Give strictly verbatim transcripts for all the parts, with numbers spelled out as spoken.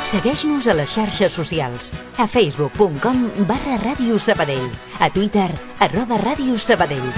Segueix-nos a les xarxes socials, a facebook punt com barra Ràdio Sabadell, a Twitter, arroba Ràdio Sabadell.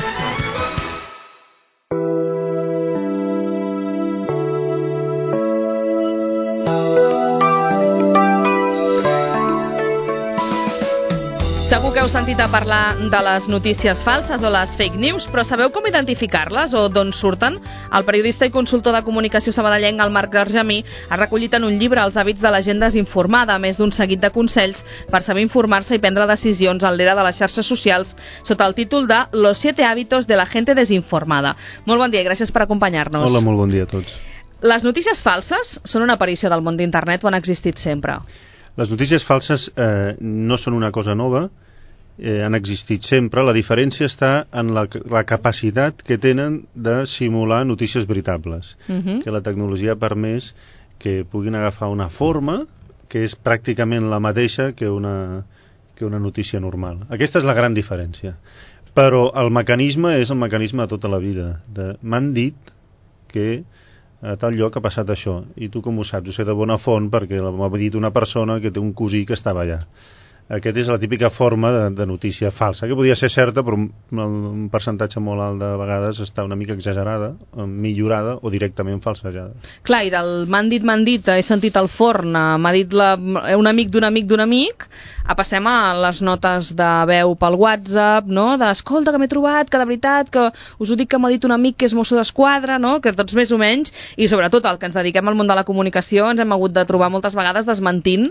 Segur que heu sentit a parlar de les notícies falses o les fake news, però sabeu com identificar-les o d'on surten? El periodista i consultor de comunicació sabadellenc, el Marc Argemí, ha recollit en un llibre els hàbits de la gent desinformada, a més d'un seguit de consells per saber informar-se i prendre decisions en l'era de les xarxes socials, sota el títol de Los siete hábitos de la gente desinformada. Molt bon dia i gràcies per acompanyar-nos. Hola, molt bon dia a tots. Les notícies falses són una aparició del món d'internet o han existit sempre? Les notícies falses eh, no són una cosa nova, eh, han existit sempre. La diferència està en la, la capacitat que tenen de simular notícies veritables. Uh-huh. Que la tecnologia ha permès que puguin agafar una forma que és pràcticament la mateixa que una, que una notícia normal. Aquesta és la gran diferència. Però el mecanisme és el mecanisme de tota la vida. De, m'han dit que a tal lloc ha passat això, i tu com ho saps? Ho sé de bona font perquè m'ha dit una persona que té un cosí que estava allà. Aquesta és la típica forma de, de notícia falsa, que podia ser certa, però un percentatge molt alt de vegades està una mica exagerada, millorada o directament falsejada. Clar, i del m'han dit, m'han dit, he sentit al forn, m'ha dit la, un amic d'un amic d'un amic, a passem a les notes de veu pel WhatsApp, no? D'escolta, que m'he trobat, que de veritat, que us ho dic que m'ha dit un amic que és mosso d'esquadra, no? Que tots més o menys, i sobretot el que ens dediquem al món de la comunicació ens hem hagut de trobar moltes vegades desmentint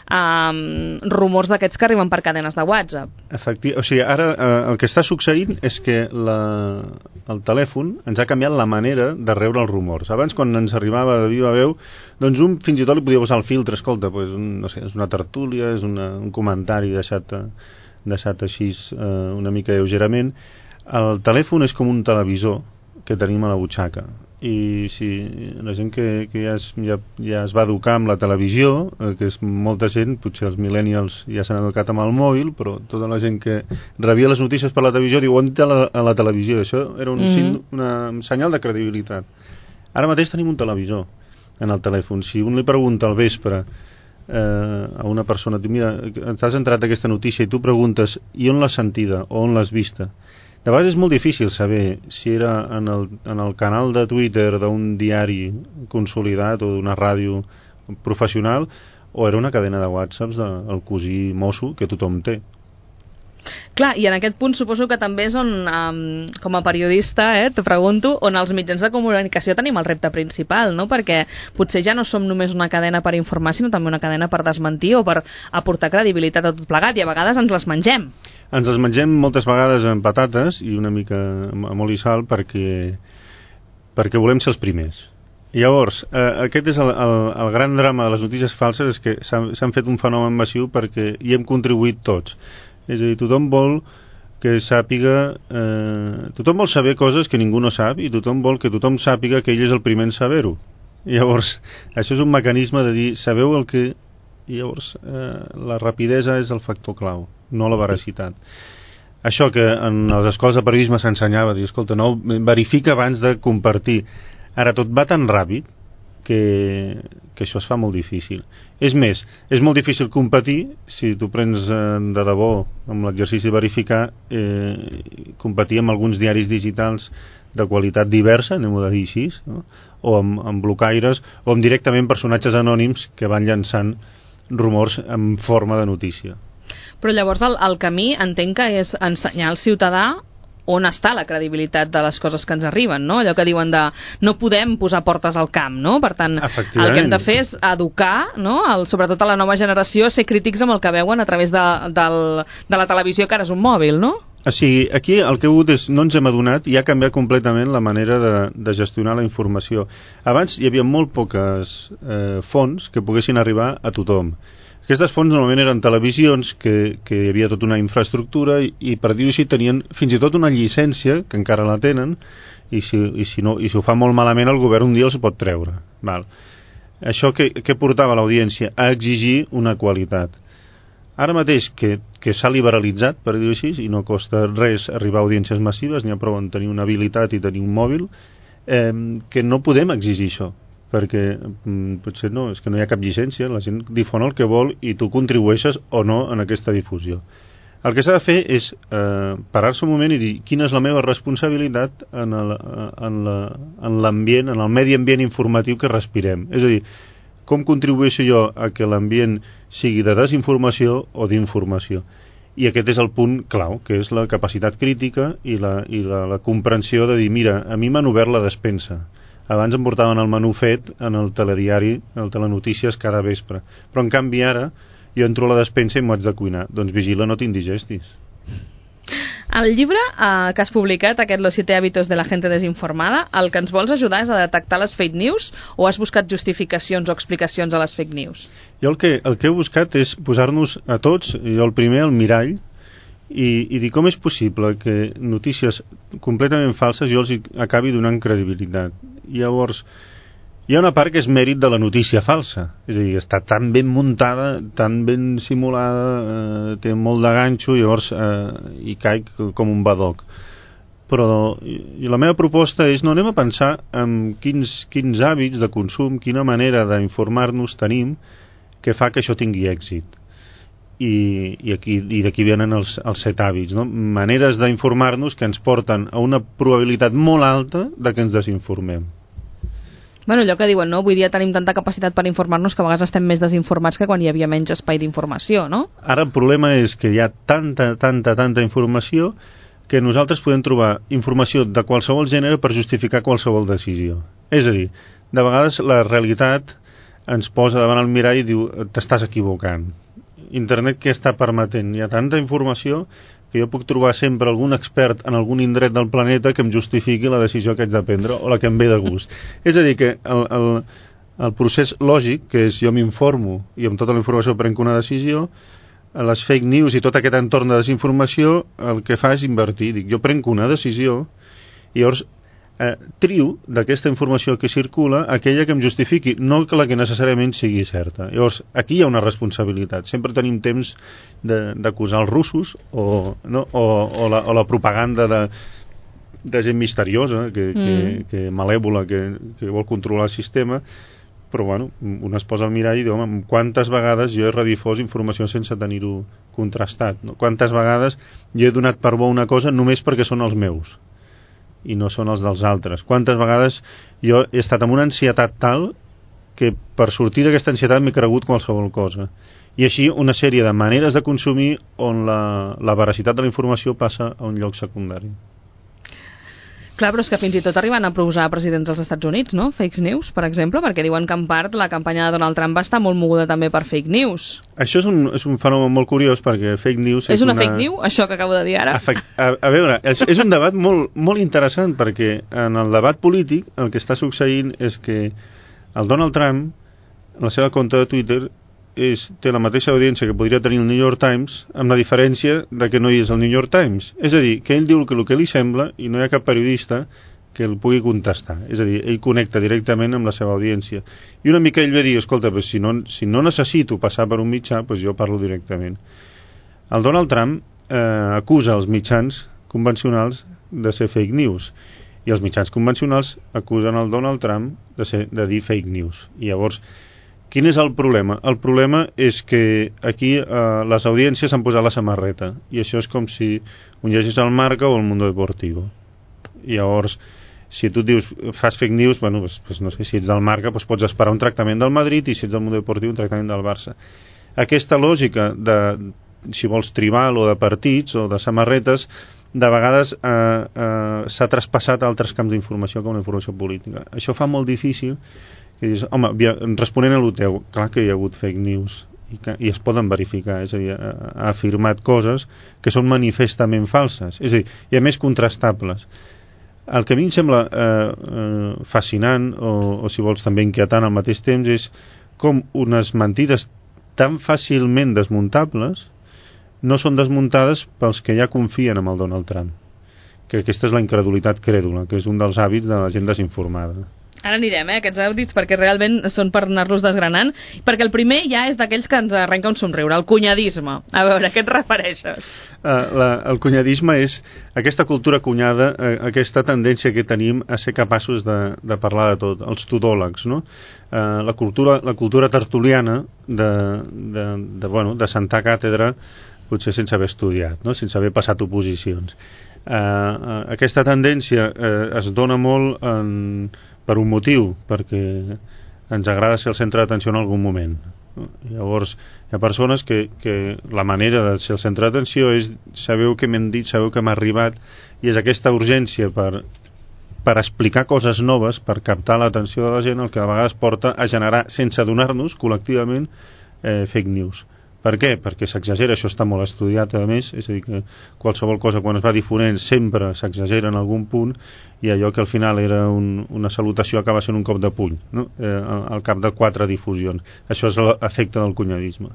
eh, rumors d'aquests que arriben per cadenes de WhatsApp. Efectivament, o sigui, ara eh, el que està succeint és que la, el telèfon ens ha canviat la manera de rebre els rumors. Abans, quan ens arribava de viva veu, doncs un fins i tot li podia posar el filtre, escolta, pues, un, no sé, és una tertúlia, és una, un comentari deixat, deixat així eh, una mica lleugerament. El telèfon és com un televisor que tenim a la butxaca, i si la gent que, que ja, es, ja, ja es va educar amb la televisió, eh, que és molta gent, potser els millennials ja s'han educat amb el mòbil, però tota la gent que rebia les notícies per la televisió diu, on té la, a la televisió? Això era un, mm-hmm. una, un senyal de credibilitat. Ara mateix tenim un televisor en el telèfon. Si un li pregunta al vespre eh, a una persona, mira, t'has entrat aquesta notícia i tu preguntes i on l'has sentida o on l'has vista, de vegades és molt difícil saber si era en el, en el canal de Twitter d'un diari consolidat o d'una ràdio professional o era una cadena de whatsapps del cosí mosso que tothom té. Clar, i en aquest punt suposo que també és on, um, com a periodista, eh, te pregunto, on els mitjans de comunicació tenim el repte principal, no? Perquè potser ja no som només una cadena per informar, sinó també una cadena per desmentir o per aportar credibilitat a tot plegat, i a vegades ens les mengem. Ens les mengem moltes vegades amb patates i una mica amb oli i sal perquè, perquè volem ser els primers. Llavors, eh, aquest és el, el, el gran drama de les notícies falses, és que s'han fet un fenomen massiu perquè hi hem contribuït tots. És a dir, tothom vol que sàpiga, eh, tothom vol saber coses que ningú no sap i tothom vol que tothom sàpiga que ell és el primer en saber-ho. Llavors, això és un mecanisme de dir, sabeu el que... I llavors, eh, la rapidesa és el factor clau, no la veracitat. Això que en les escoles de periodisme s'ensenyava, dir, escolta, no, verifica abans de compartir. Ara tot va tan ràpid que, que això es fa molt difícil. És més, és molt difícil competir si tu prens eh, de debò amb l'exercici de verificar, eh, competir amb alguns diaris digitals de qualitat diversa, anem-ho a dir així, no? O amb, amb blocaires o amb directament personatges anònims que van llançant rumors en forma de notícia. Però llavors el, el camí entenc que és ensenyar al ciutadà on està la credibilitat de les coses que ens arriben, no? Allò que diuen de no podem posar portes al camp, no? Per tant, el que hem de fer és educar, no? El, sobretot a la nova generació, ser crítics amb el que veuen a través de, del, de la televisió, que ara és un mòbil, no? O sigui, aquí el que ha hagut és, no ens hem adonat i ha canviat completament la manera de, de gestionar la informació. Abans hi havia molt poques eh, fonts que poguessin arribar a tothom. Aquestes fonts normalment eren televisions que, que hi havia tota una infraestructura i, i per dir-ho així tenien fins i tot una llicència que encara la tenen i si, i si, no, i si ho fa molt malament el govern un dia els pot treure. Val. Això que, que portava l'audiència a exigir una qualitat. Ara mateix que, que s'ha liberalitzat, per dir-ho així, i no costa res arribar a audiències massives, n'hi ha prou en tenir una habilitat i tenir un mòbil, eh, que no podem exigir això. perquè mm, potser no, és que no hi ha cap llicència, la gent difon el que vol i tu contribueixes o no en aquesta difusió. El que s'ha de fer és eh, parar-se un moment i dir quina és la meva responsabilitat en el, en la, en l'ambient, en el medi ambient informatiu que respirem. És a dir, com contribueixo jo a que l'ambient sigui de desinformació o d'informació? I aquest és el punt clau, que és la capacitat crítica i la, i la, la comprensió de dir, mira, a mi m'han obert la despensa. Abans em portaven el menú fet en el telediari, en el telenotícies cada vespre. Però en canvi ara jo entro a la despensa i m'ho haig de cuinar. Doncs vigila, no t'indigestis. El llibre eh, que has publicat, aquest Los siete hábitos de la gente desinformada, el que ens vols ajudar és a detectar les fake news o has buscat justificacions o explicacions a les fake news? Jo el que, el que he buscat és posar-nos a tots, jo el primer, al mirall, i, i dir com és possible que notícies completament falses jo els acabi donant credibilitat. I llavors hi ha una part que és mèrit de la notícia falsa, és a dir, està tan ben muntada, tan ben simulada, eh, té molt de ganxo, llavors eh, hi caic com un badoc. Però i la meva proposta és no anem a pensar en quins, quins hàbits de consum, quina manera d'informar-nos tenim que fa que això tingui èxit. I, i, aquí, i d'aquí venen els, els set hàbits, no? Maneres d'informar-nos que ens porten a una probabilitat molt alta de que ens desinformem. Bueno, allò que diuen, no? Avui dia tenim tanta capacitat per informar-nos que a vegades estem més desinformats que quan hi havia menys espai d'informació, no? Ara el problema és que hi ha tanta, tanta, tanta informació que nosaltres podem trobar informació de qualsevol gènere per justificar qualsevol decisió. És a dir, de vegades la realitat ens posa davant el mirall i diu t'estàs equivocant. Internet què està permetent? Hi ha tanta informació que jo puc trobar sempre algun expert en algun indret del planeta que em justifiqui la decisió que haig de prendre o la que em ve de gust. És a dir, que el, el, el procés lògic, que és jo m'informo i amb tota la informació prenc una decisió, les fake news i tot aquest entorn de desinformació el que fa és invertir. Dic, jo prenc una decisió i llavors eh, trio d'aquesta informació que circula aquella que em justifiqui, no que la que necessàriament sigui certa. Llavors, aquí hi ha una responsabilitat. Sempre tenim temps d'acusar els russos o, no? o, o, la, o la propaganda de, de gent misteriosa, que, mm. que, que malèvola, que, que vol controlar el sistema, però bueno, un es posa al mirall i diu, home, quantes vegades jo he redifós informació sense tenir-ho contrastat, no? Quantes vegades jo he donat per bo una cosa només perquè són els meus i no són els dels altres. Quantes vegades jo he estat amb una ansietat tal que per sortir d'aquesta ansietat m'he cregut qualsevol cosa. I així una sèrie de maneres de consumir on la, la veracitat de la informació passa a un lloc secundari. Clar, però és que fins i tot arriben a proposar presidents dels Estats Units, no? Fake news, per exemple, perquè diuen que en part la campanya de Donald Trump va estar molt moguda també per fake news. Això és un, és un fenomen molt curiós perquè fake news... És, és una, una fake news, això que acabo de dir ara? A, a, a veure, és, és un debat molt, molt interessant perquè en el debat polític el que està succeint és que el Donald Trump, en la seva compte de Twitter, és, té la mateixa audiència que podria tenir el New York Times, amb la diferència de que no hi és el New York Times. És a dir, que ell diu que el que li sembla i no hi ha cap periodista que el pugui contestar. És a dir, ell connecta directament amb la seva audiència. I una mica ell ve a dir, escolta, pues, si, no, si no necessito passar per un mitjà, pues jo parlo directament. El Donald Trump eh, acusa els mitjans convencionals de ser fake news i els mitjans convencionals acusen el Donald Trump de, ser, de dir fake news. I llavors, quin és el problema? El problema és que aquí eh, les audiències han posat la samarreta i això és com si un llegís el Marca o el Mundo Deportivo. I llavors, si tu dius fas fake news, bueno, pues, pues no sé, si ets del Marca pues pots esperar un tractament del Madrid i si ets del Mundo Deportivo un tractament del Barça. Aquesta lògica de, si vols, tribal o de partits o de samarretes, de vegades eh, eh, s'ha traspassat a altres camps d'informació com la informació política. Això fa molt difícil que dius, home, responent a l'U T E U, clar que hi ha hagut fake news i, que, i es poden verificar, és a dir, ha, ha afirmat coses que són manifestament falses, és a dir, i a més contrastables. El que a mi em sembla eh, eh, fascinant o, o si vols també inquietant al mateix temps és com unes mentides tan fàcilment desmuntables no són desmuntades pels que ja confien en el Donald Trump, que aquesta és la incredulitat crèdula, que és un dels hàbits de la gent desinformada. Ara anirem, eh, aquests àudits, perquè realment són per anar-los desgranant, perquè el primer ja és d'aquells que ens arrenca un somriure, el cunyadisme. A veure, a què et refereixes? Uh, la, el cunyadisme és aquesta cultura cunyada, uh, aquesta tendència que tenim a ser capaços de, de parlar de tot, els todòlegs, no? Uh, la, cultura, la cultura tertuliana de, de, de, bueno, de sentar càtedra, potser sense haver estudiat, no? Sense haver passat oposicions. Uh, uh, aquesta tendència uh, es dona molt en, per un motiu, perquè ens agrada ser el centre d'atenció en algun moment, no? Llavors hi ha persones que, que la manera de ser el centre d'atenció és sabeu què m'han dit, sabeu que m'ha arribat, i és aquesta urgència per, per explicar coses noves, per captar l'atenció de la gent, el que a vegades porta a generar, sense adonar-nos col·lectivament, eh, fake news. Per què? Perquè s'exagera, això està molt estudiat a més, és a dir, que qualsevol cosa quan es va difonent sempre s'exagera en algun punt, i allò que al final era un, una salutació acaba sent un cop de puny, no? eh, al cap de quatre difusions. Això és l'efecte del cunyadisme.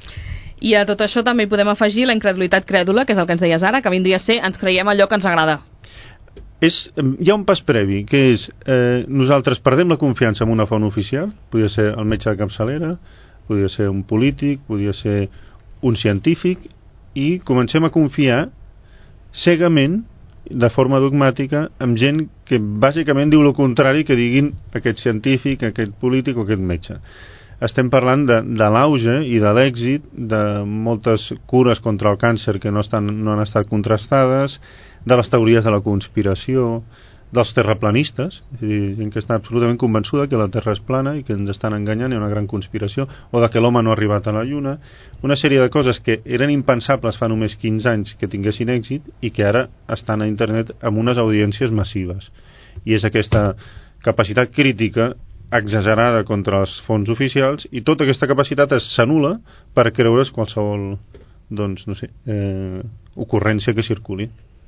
I a tot això també hi podem afegir la incredulitat crèdula, que és el que ens deies ara, que vindria a ser ens creiem allò que ens agrada. És, hi ha un pas previ, que és eh, nosaltres perdem la confiança en una font oficial, podria ser el metge de capçalera, podria ser un polític, podria ser un científic, i comencem a confiar cegament, de forma dogmàtica, amb gent que bàsicament diu el contrari que diguin aquest científic, aquest polític o aquest metge. Estem parlant de, de l'auge i de l'èxit de moltes cures contra el càncer que no, estan, no han estat contrastades, de les teories de la conspiració, dels terraplanistes, és a dir, gent que està absolutament convençuda que la Terra és plana i que ens estan enganyant, hi ha una gran conspiració, o de que l'home no ha arribat a la Lluna, una sèrie de coses que eren impensables fa només quinze anys que tinguessin èxit i que ara estan a internet amb unes audiències massives. I és aquesta capacitat crítica exagerada contra les fonts oficials, i tota aquesta capacitat s'anul·la per creure's qualsevol, doncs, no sé, eh, ocurrència que circuli.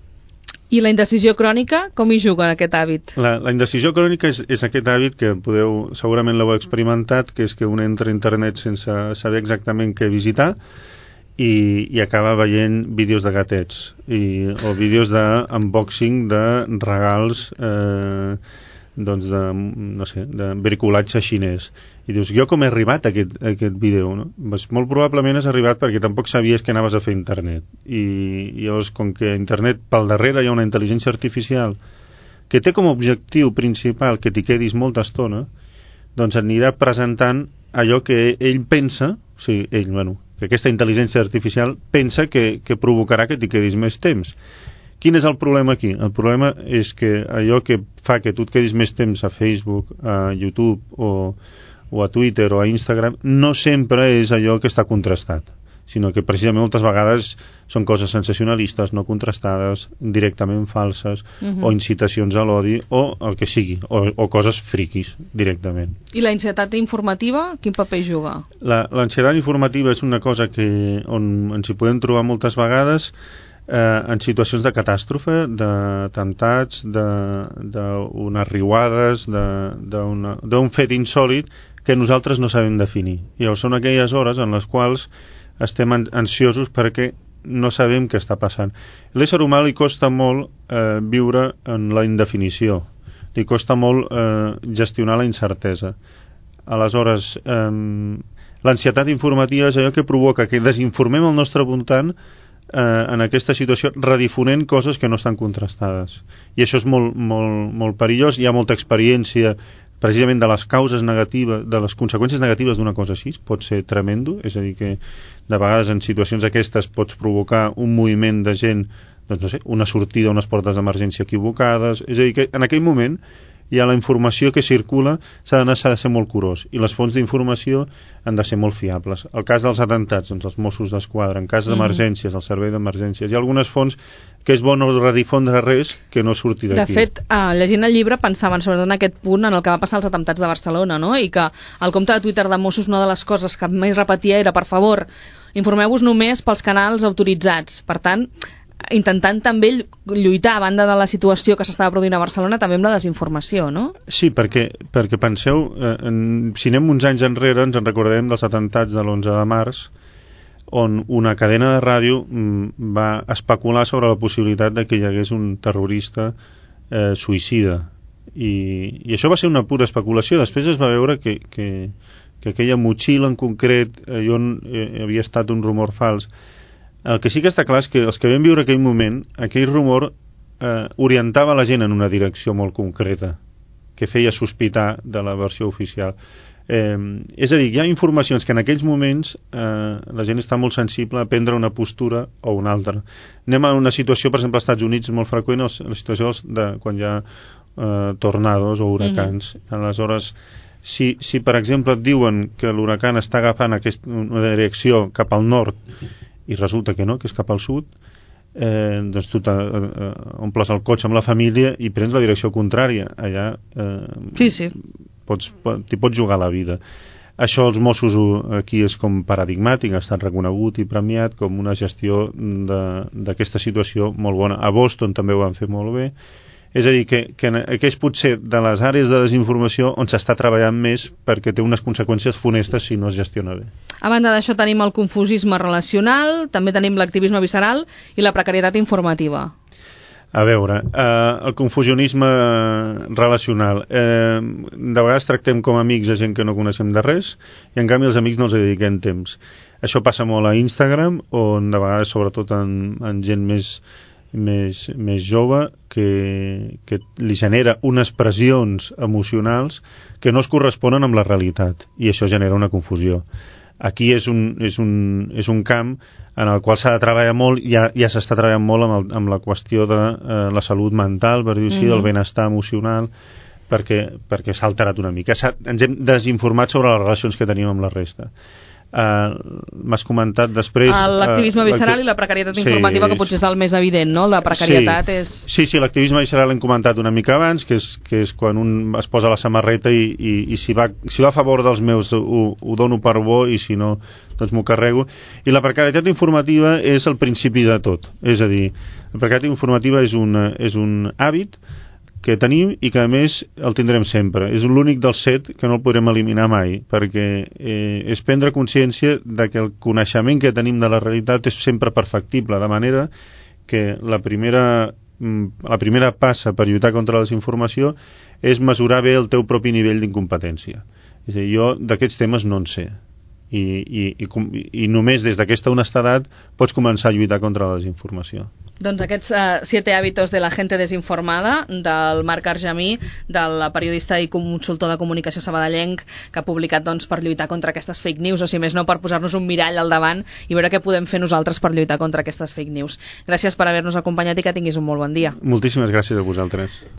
I la indecisió crònica, com hi juga aquest hàbit? La, la indecisió crònica és, és aquest hàbit que podeu, segurament l'heu experimentat, que és que un entra a internet sense saber exactament què visitar i, i acaba veient vídeos de gatets i, o vídeos d'unboxing de regals eh, doncs de, no sé, de bricolatge xinès. I dius, jo com he arribat a aquest, a aquest vídeo, no? Pues molt probablement has arribat perquè tampoc sabies que anaves a fer internet. I, i llavors, com que a internet pel darrere hi ha una intel·ligència artificial que té com a objectiu principal que t'hi quedis molta estona, doncs anirà presentant allò que ell pensa, o sigui, ell, bueno, que aquesta intel·ligència artificial pensa que, que provocarà que t'hi quedis més temps. Quin és el problema aquí? El problema és que allò que fa que tu et quedis més temps a Facebook, a YouTube o, o a Twitter o a Instagram no sempre és allò que està contrastat, sinó que precisament moltes vegades són coses sensacionalistes, no contrastades, directament falses, uh-huh. o incitacions a l'odi, o el que sigui, o, o coses friquis, directament. I la ansietat informativa, quin paper juga? L'ansietat informativa és una cosa que, on ens hi podem trobar moltes vegades, Eh, en situacions de catàstrofe, d'atemptats, d'unes riuades, d'un fet insòlid que nosaltres no sabem definir. I llavors són aquelles hores en les quals estem ansiosos perquè no sabem què està passant. L'ésser humà li costa molt eh, viure en la indefinició, li costa molt eh, gestionar la incertesa. Aleshores, eh, l'ansietat informativa és allò que provoca que desinformem el nostre voltant Eh, en aquesta situació, redifonent coses que no estan contrastades, i això és molt, molt, molt perillós. Hi ha molta experiència precisament de les causes negatives, de les conseqüències negatives d'una cosa així, pot ser tremendo, és a dir que de vegades en situacions aquestes pots provocar un moviment de gent, doncs no sé, una sortida, unes portes d'emergència equivocades, és a dir que en aquell moment hi ha la informació que circula, s'ha d'anar, s'ha de ser molt curós, i les fonts d'informació han de ser molt fiables. El cas dels atentats, doncs els Mossos d'Esquadra, en cas d'emergències, el servei d'emergències, hi ha algunes fonts que és bo no redifondre res que no surti d'aquí. De fet, eh, llegint el llibre pensaven sobretot en aquest punt en el que va passar als atemptats de Barcelona, no? I que el compte de Twitter de Mossos, una de les coses que més repetia era, per favor, informeu-vos només pels canals autoritzats. Per tant, intentant també lluitar a banda de la situació que s'estava produint a Barcelona també amb la desinformació, no? Sí, perquè, perquè penseu, eh, en, si anem uns anys enrere ens en recordarem dels atemptats de l'onze de març, on una cadena de ràdio mm, va especular sobre la possibilitat de que hi hagués un terrorista eh, suïcida, I, i això va ser una pura especulació. Després es va veure que, que, que aquella motxilla en concret, eh, on eh, havia estat un rumor fals. El que sí que està clar és que els que vam viure aquell moment, aquell rumor eh, orientava la gent en una direcció molt concreta, que feia sospitar de la versió oficial. Eh, és a dir, hi ha informacions que en aquells moments eh, la gent està molt sensible a prendre una postura o una altra. Anem a una situació, per exemple, als Estats Units molt freqüent, la situació de quan hi ha eh, tornados o huracans. Mm-hmm. Aleshores, si, si per exemple et diuen que l'huracan està agafant aquest, una direcció cap al nord i resulta que no, que és cap al sud, eh, doncs tu eh, omples el cotxe amb la família i prens la direcció contrària. Allà eh, sí, sí. Pots, t'hi pots jugar la vida. Això els Mossos aquí és com paradigmàtic, ha estat reconegut i premiat com una gestió d'aquesta situació molt bona. A Boston també ho van fer molt bé. És a dir, que, que, que és potser de les àrees de desinformació on s'està treballant més perquè té unes conseqüències funestes si no es gestiona bé. A banda d'això tenim el confusisme relacional, també tenim l'activisme visceral i la precarietat informativa. A veure, eh, el confusionisme relacional. Eh, de vegades tractem com a amics a gent que no coneixem de res i en canvi els amics no els dediquem temps. Això passa molt a Instagram, on de vegades, sobretot en, en gent més, més, més jove, que, que li genera unes pressions emocionals que no es corresponen amb la realitat i això genera una confusió. Aquí és un, és un, és un camp en el qual s'ha de treballar molt, ja, ja s'està treballant molt amb, el, amb la qüestió de eh, la salut mental, per dir-ho així, mm-hmm. del benestar emocional, perquè, perquè s'ha alterat una mica. Ens hem desinformat sobre les relacions que tenim amb la resta. Uh, m'has comentat després l'activisme uh, visceral i la precarietat sí, informativa, que potser és el més evident, no? La precarietat sí, és... Sí, sí, l'activisme visceral l'hem comentat una mica abans, que és, que és quan un es posa la samarreta i, i, i si, va, si va a favor dels meus ho, ho dono per bo i si no, doncs m'ho carrego. I la precarietat informativa és el principi de tot. És a dir, la precarietat informativa és, una, és un hàbit que tenim i que a més el tindrem sempre. És l'únic dels set que no el podrem eliminar mai, perquè eh, és prendre consciència de que el coneixement que tenim de la realitat és sempre perfectible, de manera que la primera, la primera passa per lluitar contra la desinformació és mesurar bé el teu propi nivell d'incompetència. És a dir, jo d'aquests temes no en sé. I, i, i, i només des d'aquesta honestedat pots començar a lluitar contra la desinformació. Doncs aquests uh, siete hábitos de la gente desinformada del Marc Argemí, del periodista i consultor de comunicació sabadellenc, que ha publicat doncs, per lluitar contra aquestes fake news, o si més no per posar-nos un mirall al davant i veure què podem fer nosaltres per lluitar contra aquestes fake news. Gràcies per haver-nos acompanyat i que tinguis un molt bon dia. Moltíssimes gràcies a vosaltres.